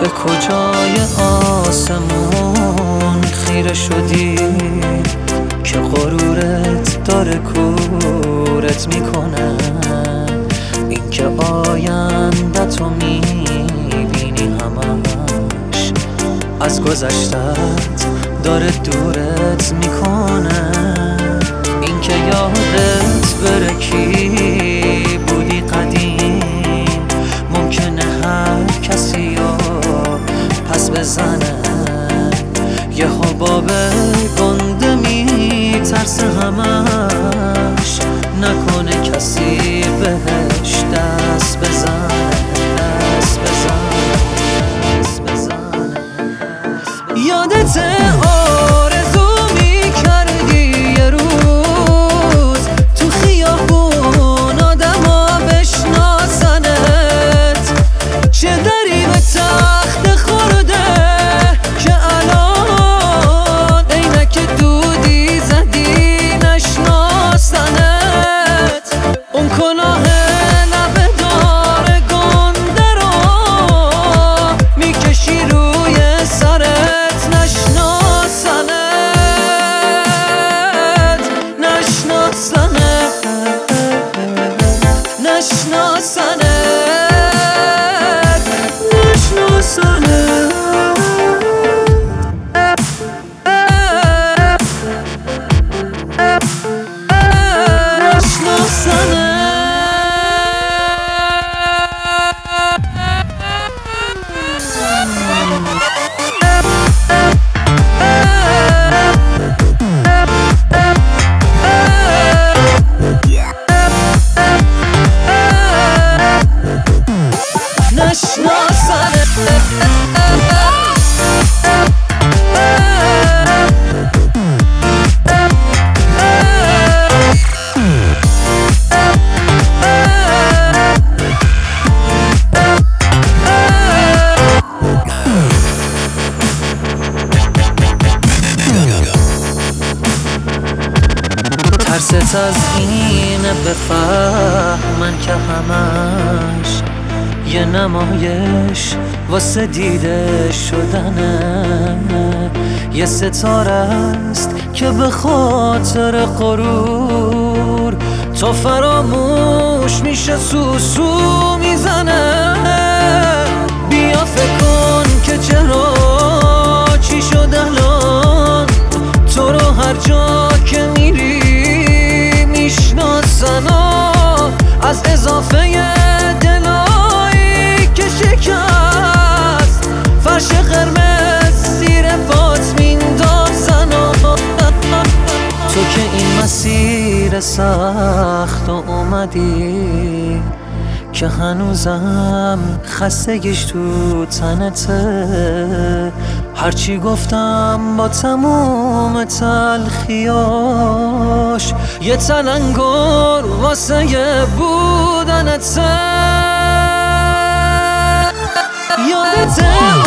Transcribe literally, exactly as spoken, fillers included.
به کجای آسمون خیره شدی که غرورت داره کورت میکنه؟ این که آینده‌تو میبینی همش از گذشتت داره دورت میکنه. این که یادت بره کی بودی قدیم ممکنه هر کسی رو پس بزنه. یه حباب گنده میترسه همش نکنه کسی بهش دست بزنه دست بزنه دست بزنه. یادت آرزو میکردی یه روز تو خیابون آدما بشناسنت، چه دری به تخت خورده که الان عینک دودی زدی نشناسنت. اون کلاه لبه دار گنده رو میکشی روی سرت نشناسنت نشناسنت نشناسنت ترست از اینه بفهمن که همش یه نمایش واسه دیده شدنه. یه ستاره است که به خاطر غرور تو فراموش میشه سوسو میزنه. بیا فکر کن که چرا چی شد الان تو رو هر جا که میری میشناسن از اضافه دلایی که شکست فرش قرمز زیر پات میندازن. تو که این مسیر سخت و اومدی که هنوزم خستگیش تو تنته. هرچی گفتم با تموم تلخیاش یه تلنگر واسه بودنته. یادت